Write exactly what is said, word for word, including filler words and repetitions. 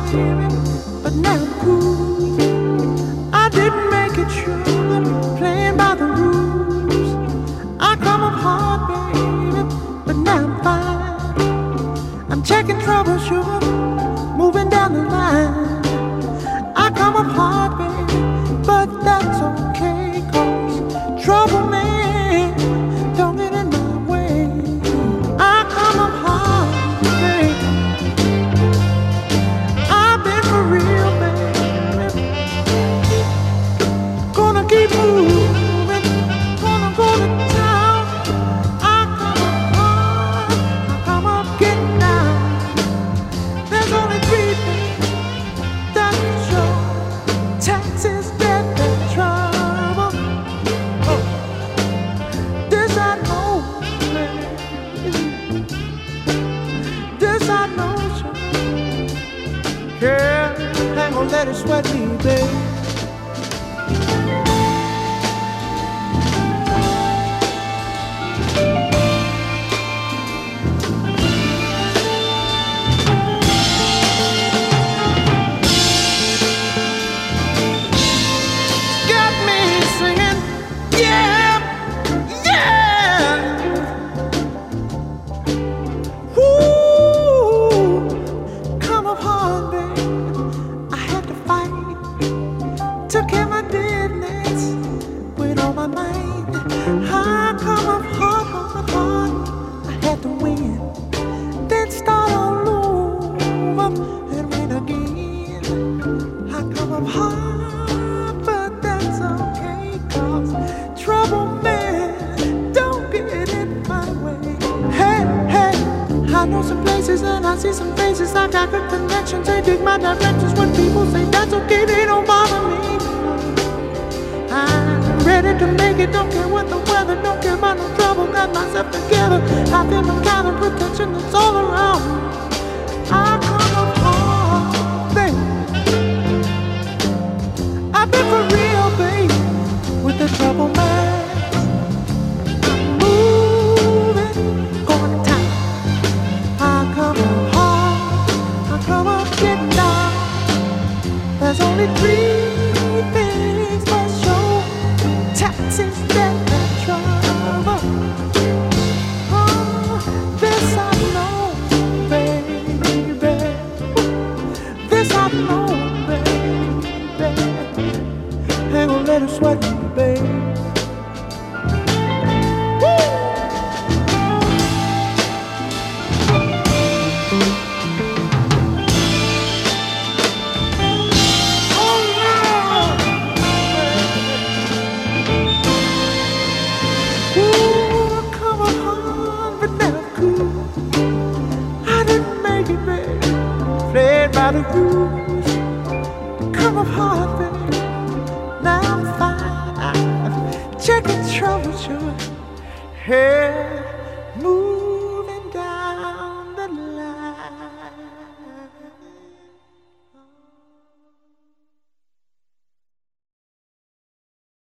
baby, but now I'm cool. I didn't make it sure, playing by the rules. I come up hard, baby, but now I'm fine. I'm checking trouble, sure, moving down the line. I come up hard, baby, but that's okay, 'cause trouble, man, don't get in my way. I come up hard, baby. I've been for real, baby. Gonna keep moving, gonna go to town. I come up hard, I come up getting down. There's only three things that can show: taxes, death, and trouble. Oh, this I know, baby. This I know, sure. Girl, ain't gonna let it sweat me, baby. Got me singing, yeah, yeah. Ooh, come up hard, baby. I had to fight, took care of my business with all my might. I come up hard, hard, hard. I had to win, then start all over and win again. I come up hard, but that's okay, 'cause trouble, man, don't get in my way. Hey, hey, I know some places and I see some faces. I got good connections, they dig my directions. When people say that's okay, they don't bother me. I'm ready to make it, don't care what the weather, don't care about no trouble. Got myself together, I feel the kind of protection that's all around me. I come up hard, baby. I've been for real, baby, with the trouble, man. I'm moving, going to town. I come up hard, I come up getting down. There's only three things for sure: taxes, death, and trouble. Oh, this I know, baby. This I know, baby. Ain't gonna let it sweat me, baby. Oh, yeah. Ooh, come on hard, but never cool. I didn't make it, baby. Played by the rules. Come up hard, baby. Now I'm fine. Checking trouble, sure. Hey, move.